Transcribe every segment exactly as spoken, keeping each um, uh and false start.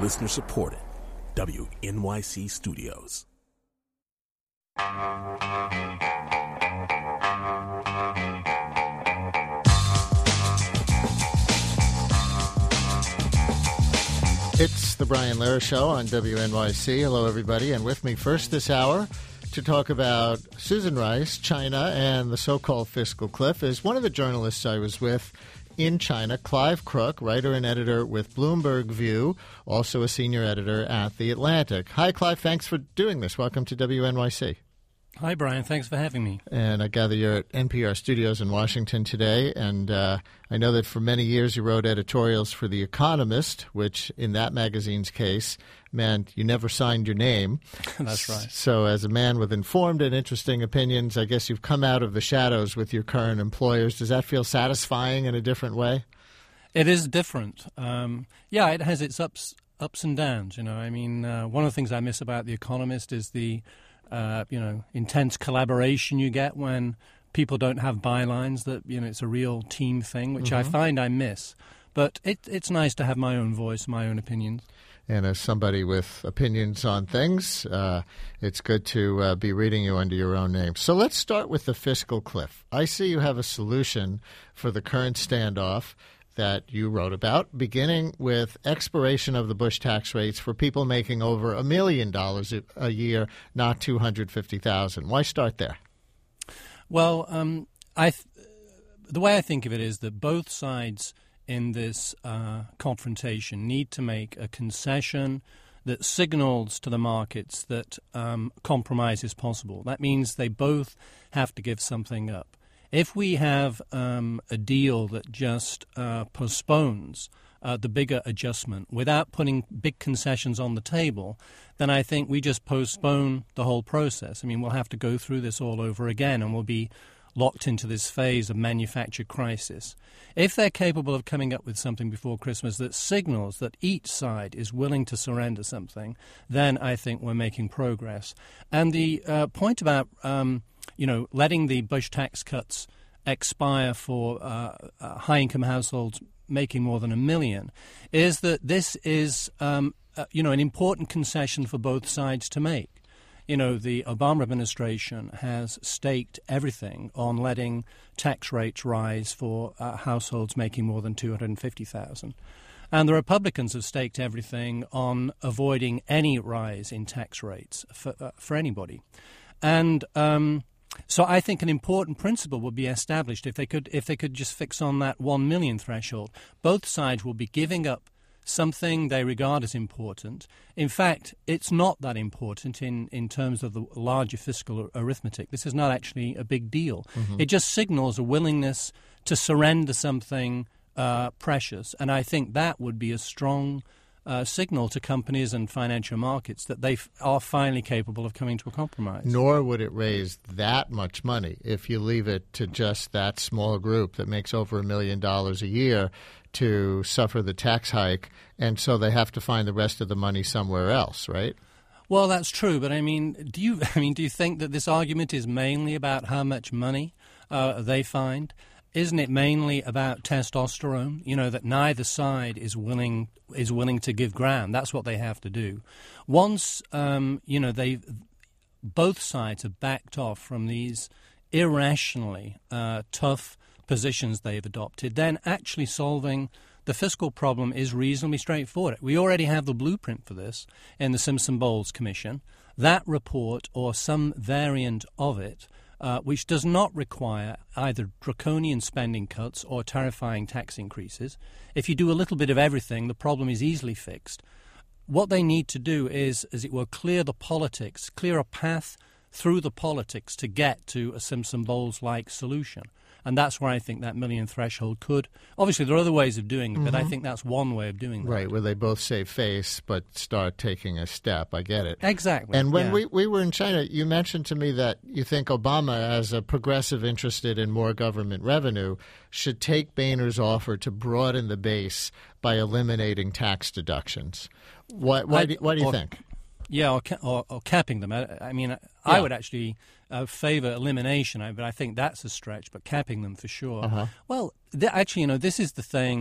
Listener supported. W N Y C Studios. It's the Brian Lehrer Show on W N Y C. Hello, everybody. And with me first this hour to talk about Susan Rice, China, and the so-called fiscal cliff is one of the journalists I was with in China, Clive Crook, writer and editor with Bloomberg View, also a senior editor at The Atlantic. Hi, Clive. Thanks for doing this. Welcome to W N Y C. Hi, Brian. Thanks for having me. And I gather you're at N P R Studios in Washington today, and uh, I know that for many years you wrote editorials for The Economist, which in that magazine's case meant you never signed your name. That's right. So as a man with informed and interesting opinions, I guess you've come out of the shadows with your current employers. Does that feel satisfying in a different way? It is different. Um, yeah, it has its ups ups and downs. You know, I mean, uh, one of the things I miss about The Economist is the Uh, you know, intense collaboration you get when people don't have bylines, that, you know, it's a real team thing, which mm-hmm. I find I miss. But it, it's nice to have my own voice, my own opinions. And as somebody with opinions on things, uh, it's good to uh, be reading you under your own name. So let's start with the fiscal cliff. I see you have a solution for the current standoff that you wrote about, beginning with expiration of the Bush tax rates for people making over a million dollars a year, not two hundred fifty thousand dollars. Why start there? Well, um, I th- the way I think of it is that both sides in this uh, confrontation need to make a concession that signals to the markets that um, compromise is possible. That means they both have to give something up. If we have um, a deal that just uh, postpones uh, the bigger adjustment without putting big concessions on the table, then I think we just postpone the whole process. I mean, we'll have to go through this all over again, and we'll be locked into this phase of manufactured crisis. If they're capable of coming up with something before Christmas that signals that each side is willing to surrender something, then I think we're making progress. And the uh, point about um, you know, letting the Bush tax cuts expire for uh, uh, high-income households making more than a million is that this is, um, uh, you know, an important concession for both sides to make. You know, the Obama administration has staked everything on letting tax rates rise for uh, households making more than two hundred fifty thousand dollars. And the Republicans have staked everything on avoiding any rise in tax rates for, uh, for anybody. And um, so I think an important principle would be established if they could if they could just fix on that one million threshold. Both sides will be giving up something they regard as important. In fact, it's not that important in, in terms of the larger fiscal arithmetic. This is not actually a big deal. Mm-hmm. It just signals a willingness to surrender something uh, precious. And I think that would be a strong Uh, signal to companies and financial markets that they f- are finally capable of coming to a compromise. Nor would it raise that much money if you leave it to just that small group that makes over a million dollars a year to suffer the tax hike, and so they have to find the rest of the money somewhere else, right? Well, that's true, but I mean, do you I mean, do you think that this argument is mainly about how much money uh, they find? Isn't it mainly about testosterone? You know, that neither side is willing is willing to give ground. That's what they have to do. Once um, you know they, both sides have backed off from these irrationally uh, tough positions they've adopted, then actually solving the fiscal problem is reasonably straightforward. We already have the blueprint for this in the Simpson-Bowles Commission. That report, or some variant of it, Uh, which does not require either draconian spending cuts or terrifying tax increases. If you do a little bit of everything, the problem is easily fixed. What they need to do is, as it were, clear the politics, clear a path through the politics to get to a Simpson-Bowles-like solution. And that's where I think that million threshold could. Obviously, there are other ways of doing it, mm-hmm. but I think that's one way of doing that. Right, where they both save face but start taking a step. I get it. Exactly. And when yeah. we, we were in China, you mentioned to me that you think Obama, as a progressive interested in more government revenue, should take Boehner's offer to broaden the base by eliminating tax deductions. Why, why, I, do, why do you or, think? Yeah, or, or, or capping them. I, I mean, I yeah. would actually uh, favor elimination, but I think that's a stretch, but capping them for sure. Uh-huh. Well, th- actually, you know, this is the thing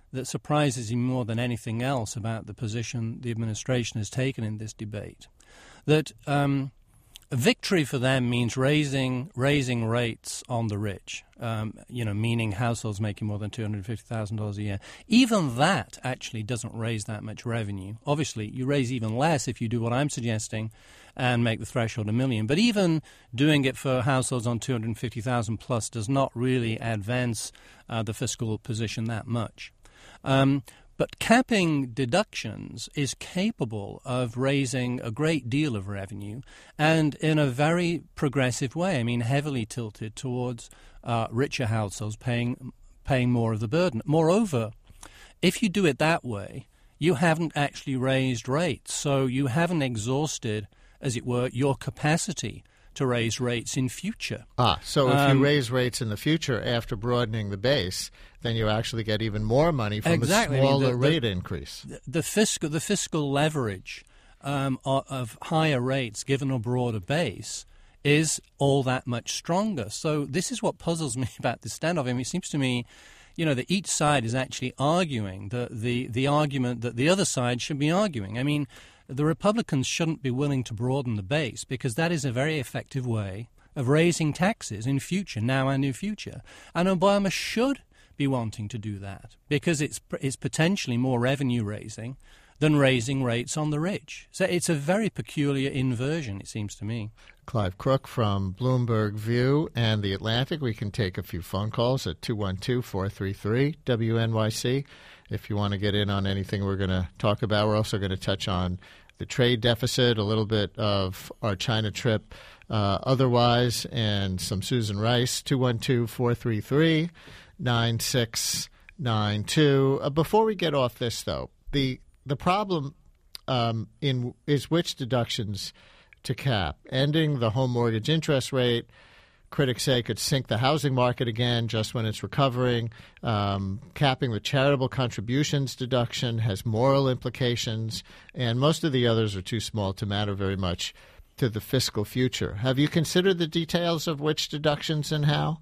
that surprises me more than anything else about the position the administration has taken in this debate. That um, victory for them means raising raising rates on the rich, um, you know, meaning households making more than two hundred fifty thousand dollars a year. Even that actually doesn't raise that much revenue. Obviously, you raise even less if you do what I'm suggesting and make the threshold a million. But even doing it for households on two hundred fifty thousand plus does not really advance uh, the fiscal position that much. Um, But capping deductions is capable of raising a great deal of revenue, and in a very progressive way. I mean, heavily tilted towards uh, richer households paying paying more of the burden. Moreover, if you do it that way, you haven't actually raised rates, so you haven't exhausted, as it were, your capacity to raise rates in future. Ah, so if um, you raise rates in the future after broadening the base, then you actually get even more money from exactly. a smaller I mean, the, rate the, increase. The, the fiscal the fiscal leverage um, of, of higher rates given a broader base is all that much stronger. So this is what puzzles me about this standoff. I mean, it seems to me, you know, that each side is actually arguing the, the, the argument that the other side should be arguing. I mean, the Republicans shouldn't be willing to broaden the base because that is a very effective way of raising taxes in future, now and in future. And Obama should be wanting to do that because it's it's potentially more revenue raising than raising rates on the rich. So it's a very peculiar inversion, it seems to me. Clive Crook from Bloomberg View and The Atlantic. We can take a few phone calls at two one two, four three three, W N Y C. If you want to get in on anything we're going to talk about, we're also going to touch on the trade deficit, a little bit of our China trip uh, otherwise, and some Susan Rice, two one two, four three three, nine six nine two. Uh, before we get off this, though, the the problem um, in is which deductions to cap. Ending the home mortgage interest rate, critics say, could sink the housing market again just when it's recovering. Um, capping the charitable contributions deduction has moral implications, and most of the others are too small to matter very much to the fiscal future. Have you considered the details of which deductions and how?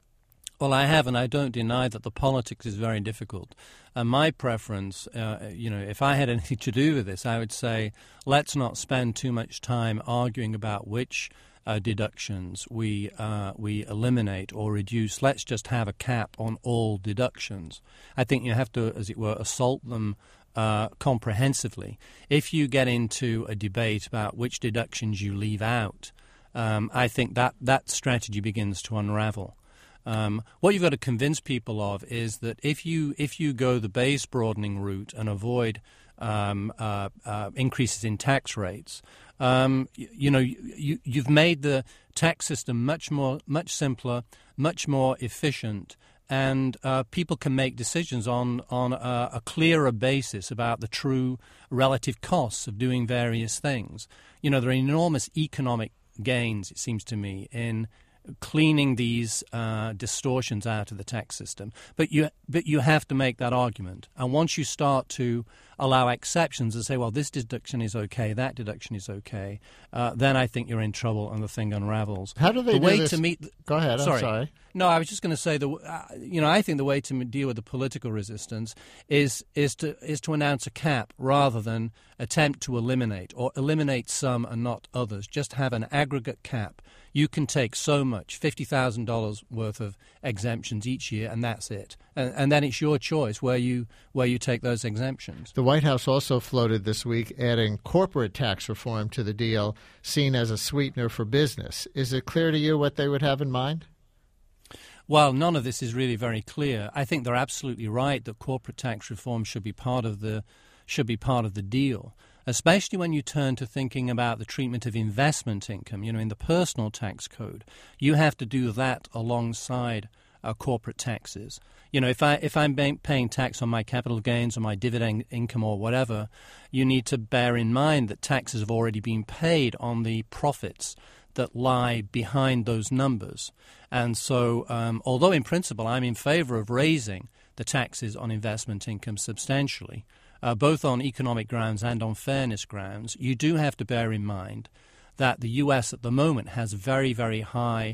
Well, I have, and I don't deny that the politics is very difficult. And my preference, uh, you know, if I had anything to do with this, I would say let's not spend too much time arguing about which uh, deductions we uh, we eliminate or reduce. Let's just have a cap on all deductions. I think you have to, as it were, assault them uh, comprehensively. If you get into a debate about which deductions you leave out, um, I think that that strategy begins to unravel. Um, what you've got to convince people of is that if you if you go the base broadening route and avoid um, uh, uh, increases in tax rates, um, you, you know you, you've made the tax system much more much simpler, much more efficient, and uh, people can make decisions on on a, a clearer basis about the true relative costs of doing various things. You know, there are enormous economic gains, it seems to me, in cleaning these uh, distortions out of the tax system. But you but you have to make that argument. And once you start to allow exceptions and say, well, this deduction is okay, that deduction is okay, uh, then I think you're in trouble and the thing unravels. How do they the do way this? To meet the, Go ahead, I'm sorry. sorry. No, I was just going to say, the uh, you know, I think the way to deal with the political resistance is is to is to announce a cap rather than attempt to eliminate or eliminate some and not others. Just have an aggregate cap. You can take so much, fifty thousand dollars worth of exemptions each year, and that's it. And, and then it's your choice where you where you take those exemptions. The White House also floated this week adding corporate tax reform to the deal, seen as a sweetener for business. Is it clear to you what they would have in mind? Well, none of this is really very clear. I think they're absolutely right that corporate tax reform should be part of the should be part of the deal, especially when you turn to thinking about the treatment of investment income. You know, in the personal tax code, you have to do that alongside uh, corporate taxes. You know, if I if I'm paying tax on my capital gains or my dividend income or whatever, you need to bear in mind that taxes have already been paid on the profits that lie behind those numbers. And so, um, although in principle I'm in favor of raising the taxes on investment income substantially, uh, both on economic grounds and on fairness grounds, you do have to bear in mind that the U S at the moment has very, very high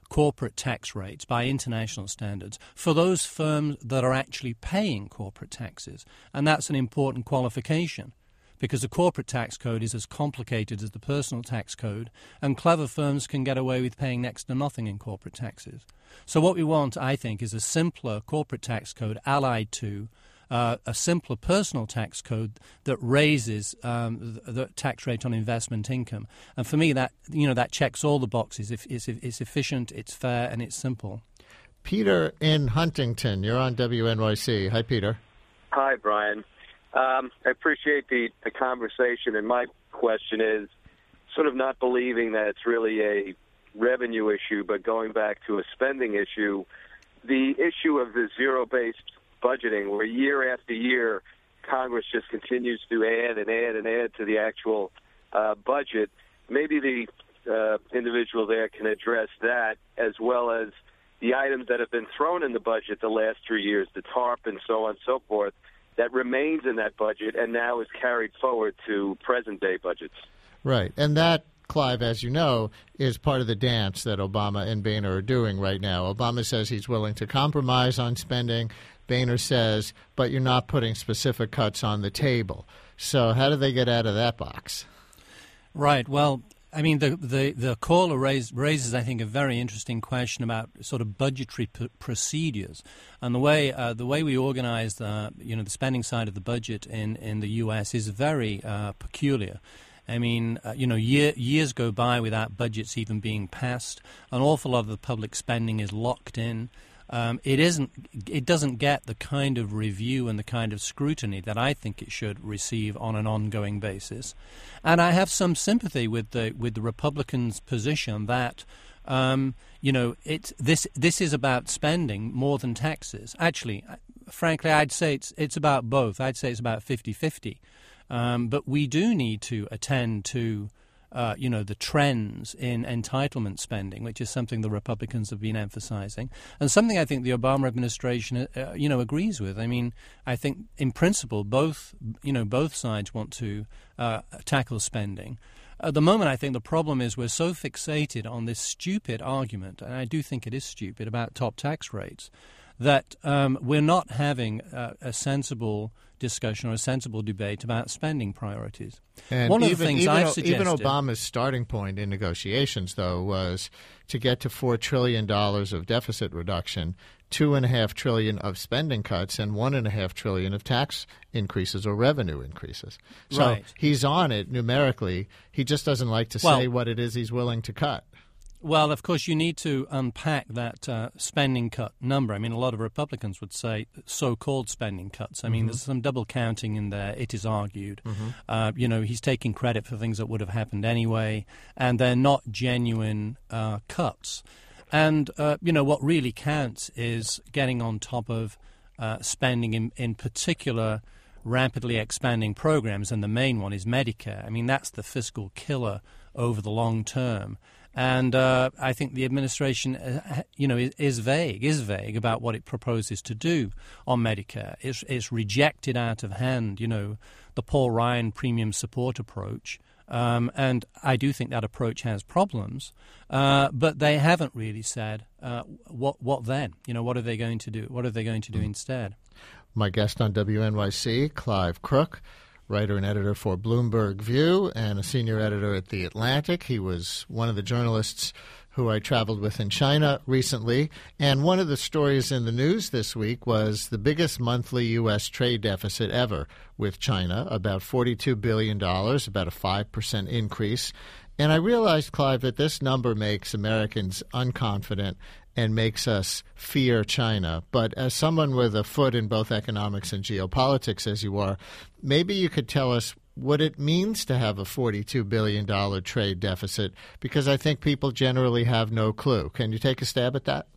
corporate tax rates by international standards for those firms that are actually paying corporate taxes. And that's an important qualification, because the corporate tax code is as complicated as the personal tax code, and clever firms can get away with paying next to nothing in corporate taxes. So what we want, I think, is a simpler corporate tax code allied to uh, a simpler personal tax code that raises um, the, the tax rate on investment income. And for me, that you know that checks all the boxes. It's, it's, it's efficient, it's fair, and it's simple. Peter in Huntington, you're on W N Y C. Hi, Peter. Hi, Brian. Um, I appreciate the, the conversation, and my question is sort of not believing that it's really a revenue issue, but going back to a spending issue. The issue of the zero-based budgeting, where year after year Congress just continues to add and add and add to the actual uh, budget. Maybe the uh, individual there can address that, as well as the items that have been thrown in the budget the last three years, the TARP and so on and so forth, that remains in that budget and now is carried forward to present-day budgets. Right. And that, Clive, as you know, is part of the dance that Obama and Boehner are doing right now. Obama says he's willing to compromise on spending. Boehner says, but you're not putting specific cuts on the table. So how do they get out of that box? Right. Well, I mean, the the, the caller raise, raises, I think, a very interesting question about sort of budgetary p- procedures and the way uh, the way we organize the you know the spending side of the budget in, in the U S is very uh, peculiar. I mean, uh, you know, year, years go by without budgets even being passed. An awful lot of the public spending is locked in. Um, it isn't. It doesn't get the kind of review and the kind of scrutiny that I think it should receive on an ongoing basis. And I have some sympathy with the with the Republicans' position that, um, you know, it's this this is about spending more than taxes. Actually, frankly, I'd say it's it's about both. I'd say it's about fifty-fifty. Um, but we do need to attend to Uh, you know, the trends in entitlement spending, which is something the Republicans have been emphasizing, and something I think the Obama administration, uh, you know, agrees with. I mean, I think in principle, both, you know, both sides want to uh, tackle spending. At the moment, I think the problem is we're so fixated on this stupid argument, and I do think it is stupid, about top tax rates, that um, we're not having uh, a sensible discussion or a sensible debate about spending priorities. And One even, of the things even, I've suggested, even Obama's starting point in negotiations, though, was to get to four trillion dollars of deficit reduction, two and a half trillion of spending cuts, and one and a half trillion of tax increases or revenue increases. So right. He's on it numerically. He just doesn't like to well, say what it is he's willing to cut. Well, of course, you need to unpack that uh, spending cut number. I mean, a lot of Republicans would say so-called spending cuts. I mean, mm-hmm. there's some double counting in there, it is argued. Mm-hmm. Uh, you know, he's taking credit for things that would have happened anyway, and they're not genuine uh, cuts. And, uh, you know, what really counts is getting on top of uh, spending in, in particular rapidly expanding programs, and the main one is Medicare. I mean, that's the fiscal killer over the long term. And uh, I think the administration, uh, you know, is, is vague, is vague about what it proposes to do on Medicare. It's, it's rejected out of hand, you know, the Paul Ryan premium support approach. Um, and I do think that approach has problems. Uh, but they haven't really said uh, what what then? You know, what are they going to do? What are they going to do mm. instead? My guest on W N Y C, Clive Crook, writer and editor for Bloomberg View and a senior editor at The Atlantic. He was one of the journalists who I traveled with in China recently. And one of the stories in the news this week was the biggest monthly U S trade deficit ever with China, about forty-two billion dollars, about a five percent increase. And I realized, Clive, that this number makes Americans unconfident and makes us fear China. But as someone with a foot in both economics and geopolitics, as you are, maybe you could tell us what it means to have a forty-two billion dollars trade deficit, because I think people generally have no clue. Can you take a stab at that?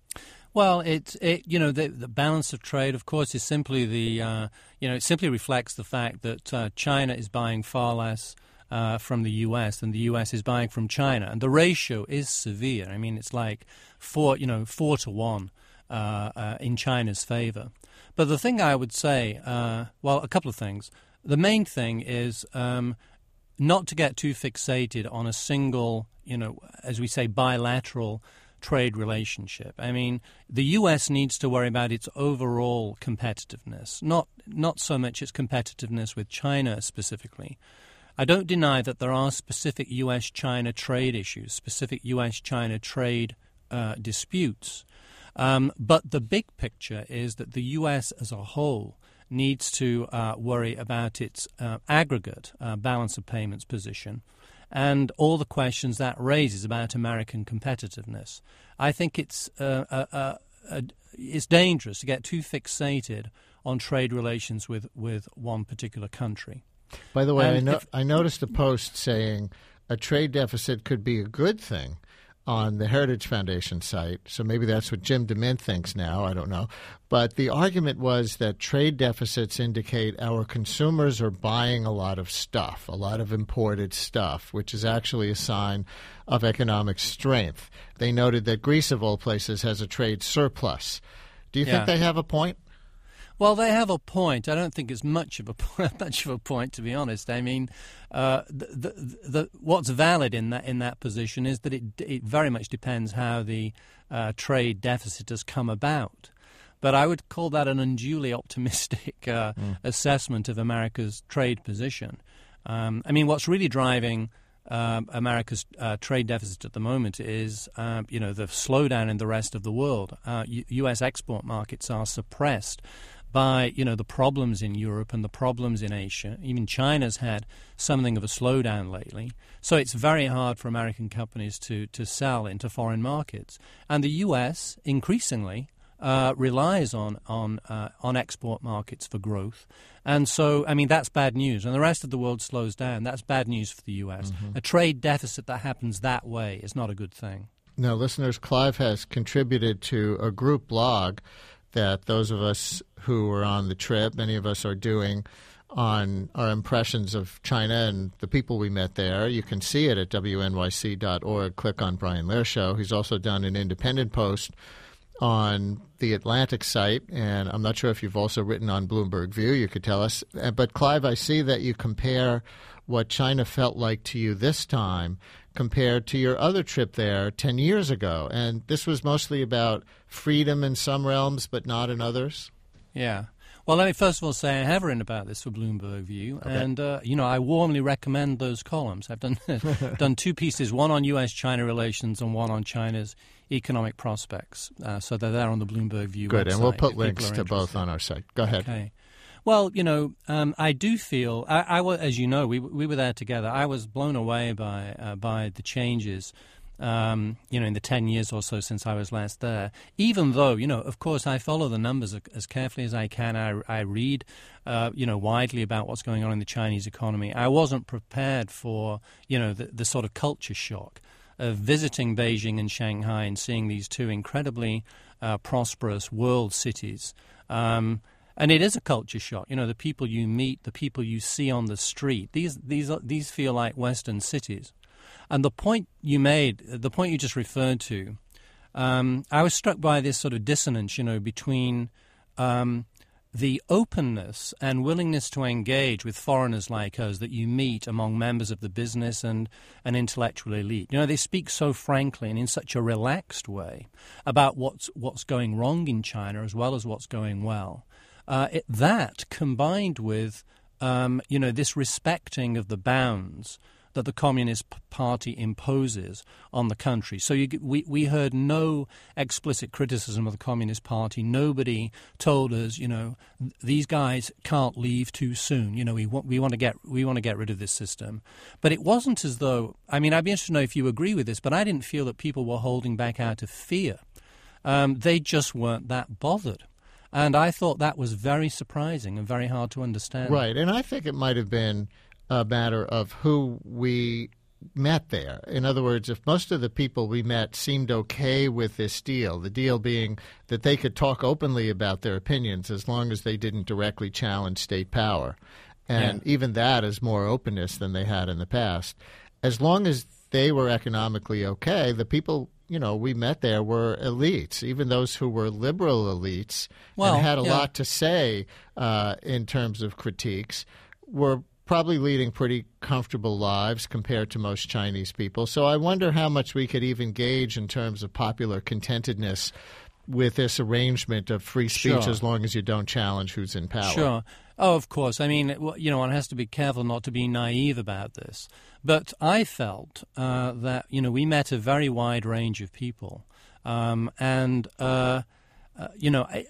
Well, it, it you know, the, the balance of trade, of course, is simply the, uh, you know, it simply reflects the fact that uh, China is buying far less Uh, from the U S than the U S is buying from China, and the ratio is severe. I mean, it's like four, you know, four to one uh, uh, in China's favor. But the thing I would say, uh, well, a couple of things. The main thing is um, not to get too fixated on a single, you know, as we say, bilateral trade relationship. I mean, the U S needs to worry about its overall competitiveness, not not so much its competitiveness with China specifically. I don't deny that there are specific U S China trade issues, specific U S China trade uh, disputes. Um, but the big picture is that the U S as a whole needs to uh, worry about its uh, aggregate uh, balance of payments position and all the questions that raises about American competitiveness. I think it's uh, uh, uh, uh, it's dangerous to get too fixated on trade relations with, with one particular country. By the way, I, And no- if- I noticed a post saying a trade deficit could be a good thing on the Heritage Foundation site. So maybe that's what Jim DeMint thinks now. I don't know. But the argument was that trade deficits indicate our consumers are buying a lot of stuff, a lot of imported stuff, which is actually a sign of economic strength. They noted that Greece, of all places, has a trade surplus. Do you Yeah. think they have a point? Well, they have a point. I don't think it's much of a much of a point, to be honest. I mean, uh, the, the, the, what's valid in that in that position is that it it very much depends how the uh, trade deficit has come about. But I would call that an unduly optimistic uh, mm. assessment of America's trade position. Um, I mean, what's really driving Um, America's uh, trade deficit at the moment is, uh, you know, the slowdown in the rest of the world. Uh, U- U.S. export markets are suppressed by, you know, the problems in Europe and the problems in Asia. Even China's had something of a slowdown lately. So it's very hard for American companies to, to sell into foreign markets. And the U S increasingly uh, relies on on uh, on export markets for growth. And so, I mean, that's bad news. And the rest of the world slows down. That's bad news for the U S. Mm-hmm. A trade deficit that happens that way is not a good thing. Now, listeners, Clive has contributed to a group blog that those of us who were on the trip, many of us are doing on our impressions of China and the people we met there. You can see it at W N Y C dot org. Click on Brian Lehrer Show. He's also done an independent post on the Atlantic site, and I'm not sure if you've also written on Bloomberg View. You could tell us. But, Clive, I see that you compare what China felt like to you this time compared to your other trip there ten years ago. And this was mostly about freedom in some realms but not in others? Yeah. Well, let me first of all say I have written about this for Bloomberg View, Okay. and uh, you know I warmly recommend those columns. I've done done two pieces, one on U S China relations and one on China's economic prospects. Uh, so they're there on the Bloomberg View Good, website. and we'll put if links people are to both interested. on our site. Go ahead. Okay. Well, you know, um, I do feel, I, I wa- as you know, we we were there together. I was blown away by uh, by the changes. Um, you know, in the ten years or so since I was last there, even though, you know, of course, I follow the numbers as carefully as I can. I, I read, uh, you know, widely about what's going on in the Chinese economy. I wasn't prepared for, you know, the, the sort of culture shock of visiting Beijing and Shanghai and seeing these two incredibly uh, prosperous world cities. Um, and it is a culture shock. You know, the people you meet, the people you see on the street, these these are, these feel like Western cities. And the point you made, the point you just referred to, um, I was struck by this sort of dissonance, you know, between um, the openness and willingness to engage with foreigners like us that you meet among members of the business and an intellectual elite. You know, they speak so frankly and in such a relaxed way about what's what's going wrong in China as well as what's going well. Uh, it, that combined with, um, you know, this respecting of the bounds that the Communist Party imposes on the country. So you, we, we heard no explicit criticism of the Communist Party. Nobody told us, you know, these guys can't leave too soon. You know, we want we want to get we want to get rid of this system. But it wasn't as though, I mean, I'd be interested to know if you agree with this, but I didn't feel that people were holding back out of fear. Um, they just weren't that bothered. And I thought that was very surprising and very hard to understand. Right, and I think it might have been a matter of who we met there. In other words, if most of the people we met seemed okay with this deal, the deal being that they could talk openly about their opinions as long as they didn't directly challenge state power, and Yeah. even that is more openness than they had in the past. As long as they were economically okay, the people, you know, we met there were elites, even those who were liberal elites Well, and had a yeah. lot to say uh, in terms of critiques, were probably leading pretty comfortable lives compared to most Chinese people. So I wonder how much we could even gauge in terms of popular contentedness with this arrangement of free speech, Sure. as long as you don't challenge who's in power. Sure. Oh, of course. I mean, you know, one has to be careful not to be naive about this. But I felt uh, that, you know, we met a very wide range of people. Um, and, uh, uh, you know, I,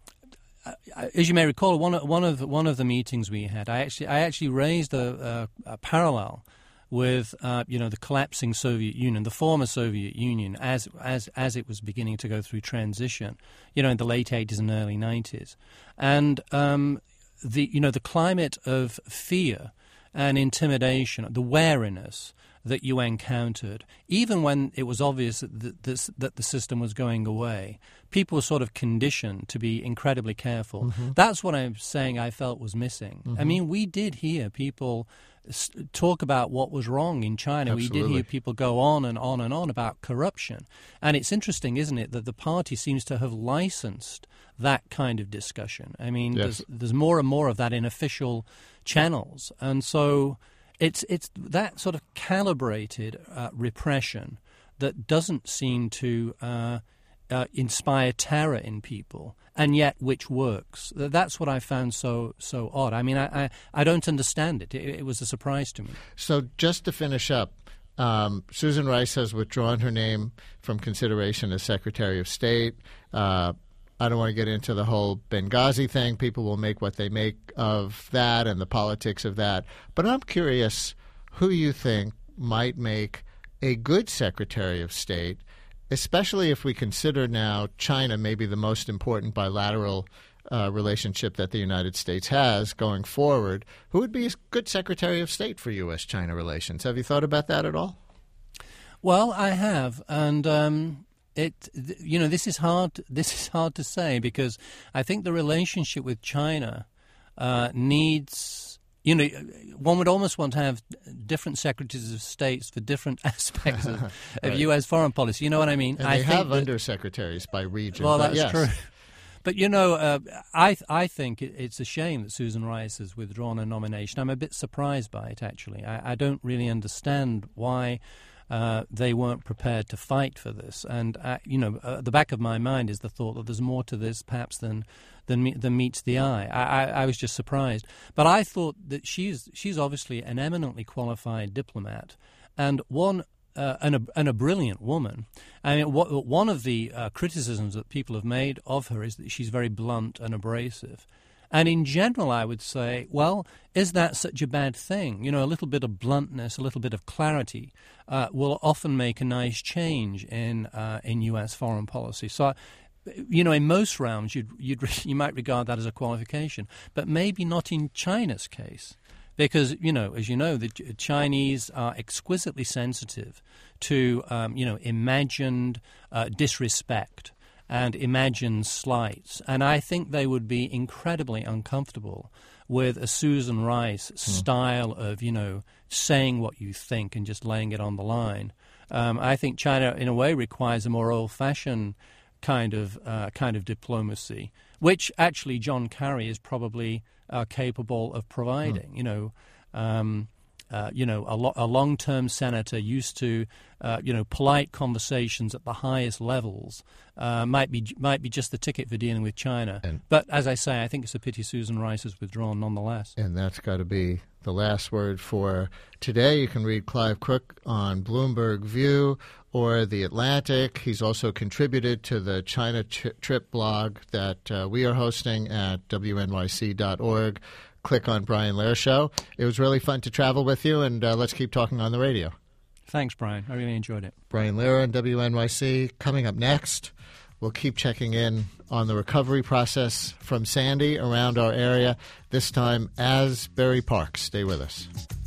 I, as you may recall, one of, one of one of the meetings we had, I actually I actually raised a, a, a parallel with uh, you know the collapsing Soviet Union, the former Soviet Union, as as as it was beginning to go through transition, you know, in the late eighties and early nineties, and um, the you know the climate of fear and intimidation, the wariness that you encountered, even when it was obvious that the, this, that the system was going away, people were sort of conditioned to be incredibly careful. Mm-hmm. That's what I'm saying I felt was missing. Mm-hmm. I mean, we did hear people s- talk about what was wrong in China. Absolutely. We did hear people go on and on and on about corruption. And it's interesting, isn't it, that the party seems to have licensed that kind of discussion. I mean, yes. there's, there's more and more of that in official channels. And so It's it's that sort of calibrated uh, repression that doesn't seem to uh, uh, inspire terror in people, and yet which works. That's what I found so so odd. I mean, I I, I don't understand it. it. It was a surprise to me. So just to finish up, um, Susan Rice has withdrawn her name from consideration as Secretary of State. Uh, I don't want to get into the whole Benghazi thing. People will make what they make of that and the politics of that. But I'm curious who you think might make a good Secretary of State, especially if we consider now China maybe the most important bilateral uh, relationship that the United States has going forward. Who would be a good Secretary of State for U S China relations? Have you thought about that at all? Well, I have, and um, it you know this is hard. This is hard to say because I think the relationship with China uh, needs. You know, one would almost want to have different secretaries of states for different aspects of, right. of U S foreign policy. You know what I mean? And I they think have that, undersecretaries by region. Well, but that's yes. true. But, you know, uh, I I think it, it's a shame that Susan Rice has withdrawn her nomination. I'm a bit surprised by it, actually. I, I don't really understand why uh, they weren't prepared to fight for this. And, uh, you know, uh, at the back of my mind is the thought that there's more to this perhaps than than, me, than meets the eye. I, I, I was just surprised. But I thought that she's she's obviously an eminently qualified diplomat and one uh, and, a, and a brilliant woman. I mean, what, one of the uh, criticisms that people have made of her is that she's very blunt and abrasive. And in general, I would say, well, is that such a bad thing? You know, a little bit of bluntness, a little bit of clarity uh, will often make a nice change in uh, in U S foreign policy. So, you know, in most realms, you'd, you'd, you might regard that as a qualification, but maybe not in China's case. Because, you know, as you know, the Chinese are exquisitely sensitive to, um, you know, imagined uh, disrespect and imagined slights. And I think they would be incredibly uncomfortable with a Susan Rice mm. style of, you know, saying what you think and just laying it on the line. Um, I think China, in a way, requires a more old-fashioned kind of uh, kind of diplomacy, which actually John Kerry is probably uh, capable of providing. Mm. You know, um, uh, you know, a, lo- a long-term senator used to, uh, you know, polite conversations at the highest levels uh, might be might be just the ticket for dealing with China. And, but as I say, I think it's a pity Susan Rice has withdrawn nonetheless. And that's got to be the last word for today. You can read Clive Crook on Bloomberg View or The Atlantic. He's also contributed to the China ch- Trip blog that uh, we are hosting at W N Y C dot org. Click on Brian Lehrer Show. It was really fun to travel with you, and uh, let's keep talking on the radio. Thanks, Brian. I really enjoyed it. Brian Lehrer on W N Y C. Coming up next, we'll keep checking in on the recovery process from Sandy around our area, this time Asbury Park. Stay with us.